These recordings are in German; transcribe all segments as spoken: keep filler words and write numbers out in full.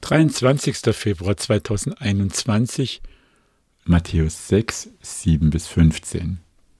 dreiundzwanzigster Februar zweitausendeinundzwanzig, Matthäus sechs, sieben bis fünfzehn.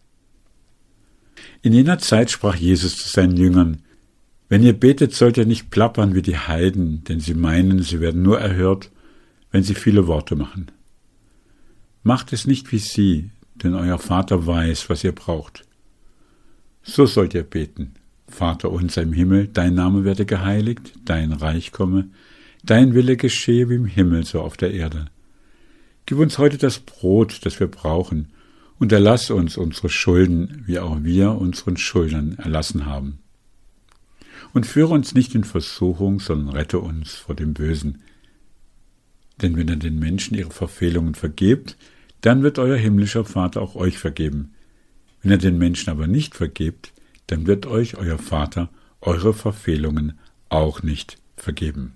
In jener Zeit sprach Jesus zu seinen Jüngern: Wenn ihr betet, sollt ihr nicht plappern wie die Heiden, denn sie meinen, sie werden nur erhört, wenn sie viele Worte machen. Macht es nicht wie sie, denn euer Vater weiß, was ihr braucht. So sollt ihr beten: Vater unser im Himmel, dein Name werde geheiligt, dein Reich komme, dein Wille geschehe wie im Himmel, so auf der Erde. Gib uns heute das Brot, das wir brauchen, und erlass uns unsere Schulden, wie auch wir unseren Schuldnern erlassen haben. Und führe uns nicht in Versuchung, sondern rette uns vor dem Bösen. Denn wenn ihr den Menschen ihre Verfehlungen vergebt, dann wird euer himmlischer Vater auch euch vergeben. Wenn ihr den Menschen aber nicht vergebt, dann wird euch euer Vater eure Verfehlungen auch nicht vergeben.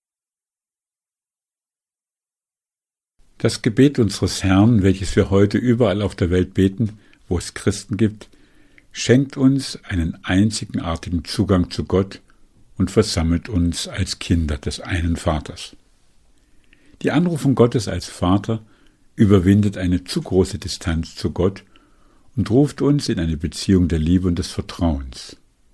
Das Gebet unseres Herrn, welches wir heute überall auf der Welt beten, wo es Christen gibt, schenkt uns einen einzigartigen Zugang zu Gott und versammelt uns als Kinder des einen Vaters. Die Anrufung Gottes als Vater überwindet eine zu große Distanz zu Gott und ruft uns in eine Beziehung der Liebe und des Vertrauens.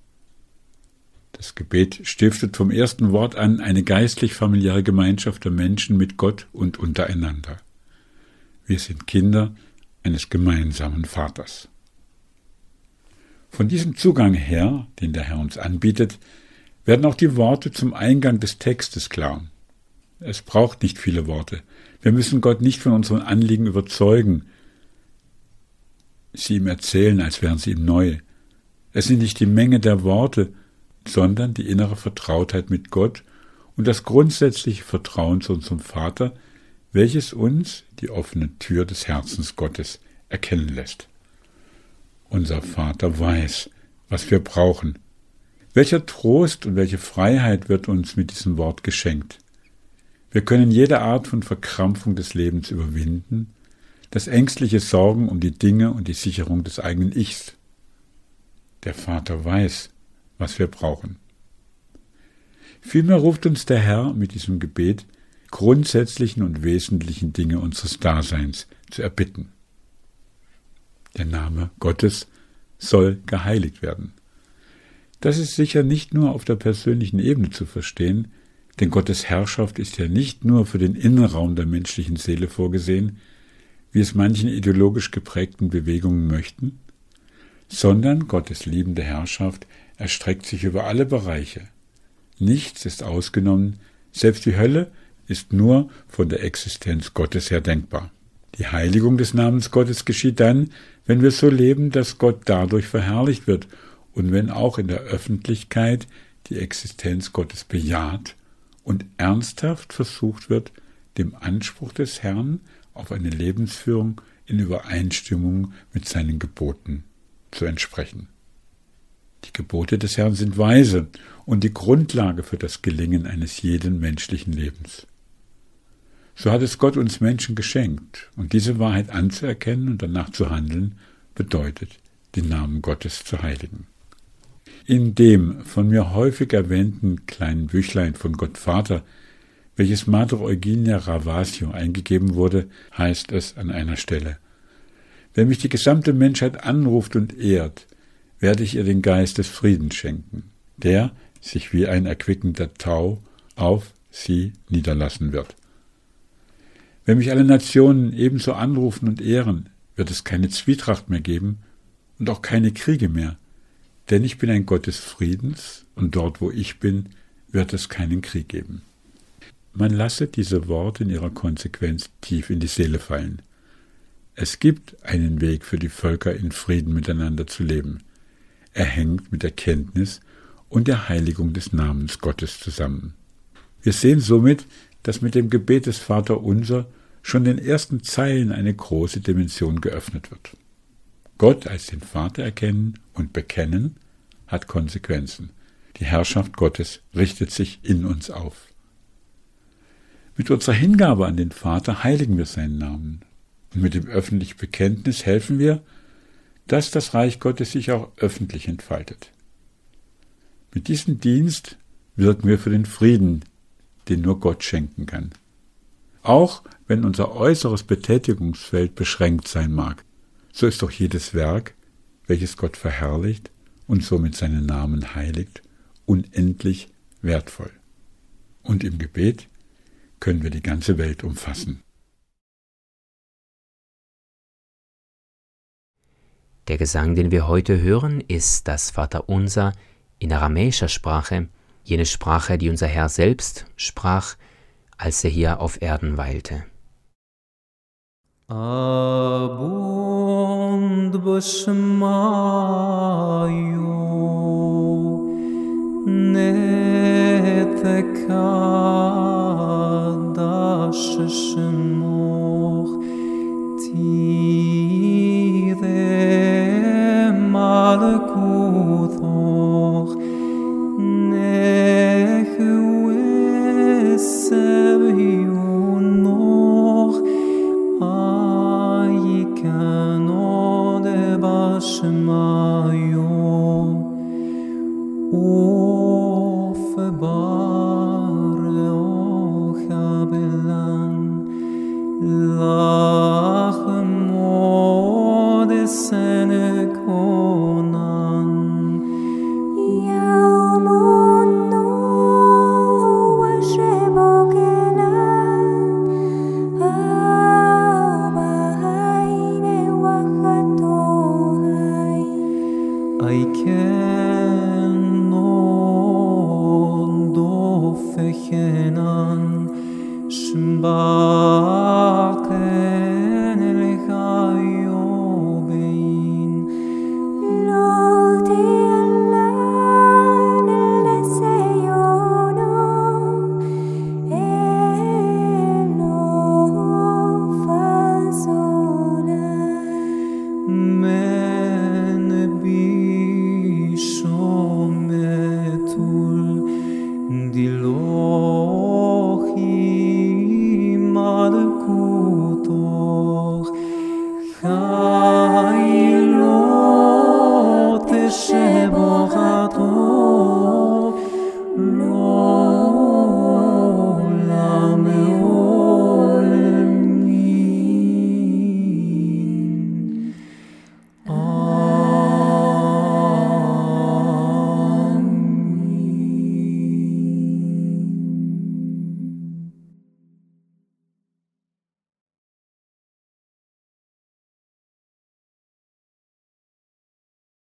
Das Gebet stiftet vom ersten Wort an eine geistlich-familiäre Gemeinschaft der Menschen mit Gott und untereinander. Wir sind Kinder eines gemeinsamen Vaters. Von diesem Zugang her, den der Herr uns anbietet, werden auch die Worte zum Eingang des Textes klar. Es braucht nicht viele Worte. Wir müssen Gott nicht von unseren Anliegen überzeugen, sie ihm erzählen, als wären sie ihm neu. Es sind nicht die Menge der Worte, sondern die innere Vertrautheit mit Gott und das grundsätzliche Vertrauen zu unserem Vater, welches uns die offene Tür des Herzens Gottes erkennen lässt. Unser Vater weiß, was wir brauchen. Welcher Trost und welche Freiheit wird uns mit diesem Wort geschenkt. Wir können jede Art von Verkrampfung des Lebens überwinden, das ängstliche Sorgen um die Dinge und die Sicherung des eigenen Ichs. Der Vater weiß, was wir brauchen. Vielmehr ruft uns der Herr mit diesem Gebet, grundsätzlichen und wesentlichen Dinge unseres Daseins zu erbitten. Der Name Gottes soll geheiligt werden. Das ist sicher nicht nur auf der persönlichen Ebene zu verstehen, denn Gottes Herrschaft ist ja nicht nur für den Innenraum der menschlichen Seele vorgesehen, wie es manchen ideologisch geprägten Bewegungen möchten, sondern Gottes liebende Herrschaft erstreckt sich über alle Bereiche. Nichts ist ausgenommen, selbst die Hölle ist nur von der Existenz Gottes her denkbar. Die Heiligung des Namens Gottes geschieht dann, wenn wir so leben, dass Gott dadurch verherrlicht wird und wenn auch in der Öffentlichkeit die Existenz Gottes bejaht und ernsthaft versucht wird, dem Anspruch des Herrn auf eine Lebensführung in Übereinstimmung mit seinen Geboten zu entsprechen. Die Gebote des Herrn sind weise und die Grundlage für das Gelingen eines jeden menschlichen Lebens. So hat es Gott uns Menschen geschenkt, und diese Wahrheit anzuerkennen und danach zu handeln, bedeutet, den Namen Gottes zu heiligen. In dem von mir häufig erwähnten kleinen Büchlein von Gott Vater, welches Madre Eugenia Ravasio eingegeben wurde, heißt es an einer Stelle: Wenn mich die gesamte Menschheit anruft und ehrt, werde ich ihr den Geist des Friedens schenken, der sich wie ein erquickender Tau auf sie niederlassen wird. Wenn mich alle Nationen ebenso anrufen und ehren, wird es keine Zwietracht mehr geben und auch keine Kriege mehr, denn ich bin ein Gott des Friedens und dort, wo ich bin, wird es keinen Krieg geben. Man lasse diese Worte in ihrer Konsequenz tief in die Seele fallen. Es gibt einen Weg für die Völker, in Frieden miteinander zu leben. Er hängt mit der Kenntnis und der Heiligung des Namens Gottes zusammen. Wir sehen somit, dass mit dem Gebet des Vaterunser schon in den ersten Zeilen eine große Dimension geöffnet wird. Gott als den Vater erkennen und bekennen hat Konsequenzen. Die Herrschaft Gottes richtet sich in uns auf. Mit unserer Hingabe an den Vater heiligen wir seinen Namen. Und mit dem öffentlichen Bekenntnis helfen wir, dass das Reich Gottes sich auch öffentlich entfaltet. Mit diesem Dienst wirken wir für den Frieden, den nur Gott schenken kann. Auch wenn unser äußeres Betätigungsfeld beschränkt sein mag, so ist doch jedes Werk, welches Gott verherrlicht und somit seinen Namen heiligt, unendlich wertvoll. Und im Gebet können wir die ganze Welt umfassen. Der Gesang, den wir heute hören, ist das Vaterunser in aramäischer Sprache, jene Sprache, die unser Herr selbst sprach, als er hier auf Erden weilte. Abund b'shmayu netekadash shemoch tire malkutoch nechu esebionoch ayikano de b'shmayu Chaylo teshe